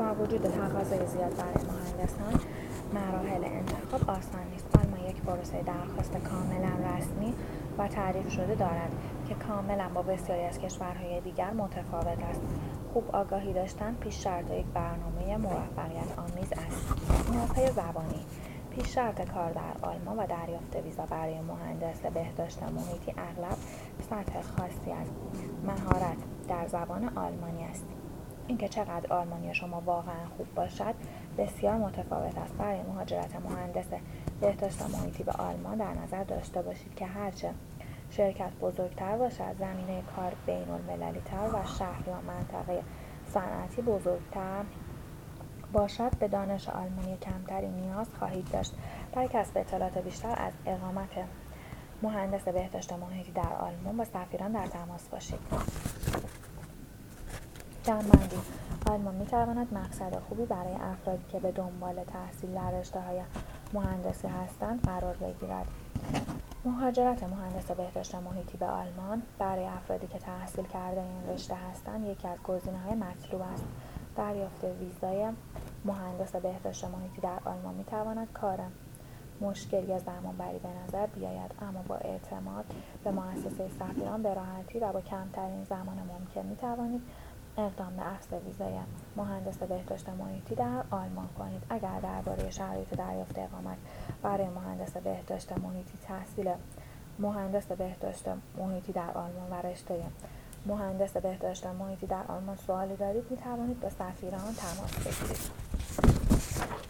با وجود تقاضای زیاد برای مهندسان، مراحل انتخاب آسان نیست. آلمان یک پروسه درخواست کاملا رسمی و تعریف شده دارد که کاملا با بسیاری از کشورهای دیگر متفاوت است. خوب آگاهی داشتن پیش شرط یک برنامه موفقیت آمیز است. نیازهای زبانی پیش شرط کار در آلمان و دریافت ویزا برای مهندس بهداشت محیطی اغلب سطح خاصی از مهارت در زبان آلمانی است. اینکه چقدر آلمانی شما واقعا خوب باشد بسیار متفاوت است. برای مهاجرت مهندس بهداشت محیطی به آلمان در نظر داشته باشید که هرچه شرکت بزرگتر باشد، زمینه کار بین‌المللی تر و شهر یا منطقه صنعتی بزرگتر باشد، به دانش آلمانی کمتری نیاز خواهید داشت. برای کسب اطلاعات بیشتر از اقامت مهندس بهداشت محیطی در آلمان با سفیران در تماس باشید. جمع‌بندی: آلمان می‌تواند مقصد خوبی برای افرادی که به دنبال تحصیل در رشته‌های مهندسی هستند قرار بگیرد. مهاجرت مهندس بهداشت محیطی به آلمان برای افرادی که تحصیل کرده این رشته هستند یکی از گزینه‌های مطلوب است. دریافت ویزای مهندس بهداشت محیطی در آلمان می‌تواند کار مشکل یا زمانبری به نظر بیاید، اما با اعتماد به مؤسسه سفیران به راحتی و با کمترین زمان ممکن می‌توانید اقدام به اخذ ویزای مهندس بهداشت محیطی در آلمان کنید. اگر درباره شرایط دریافت اقامت برای مهندس بهداشت محیطی، تحصیل مهندس بهداشت محیطی در آلمان و رشته مهندس بهداشت محیطی در آلمان سوالی دارید، می‌توانید با سفیران تماس بگیرید.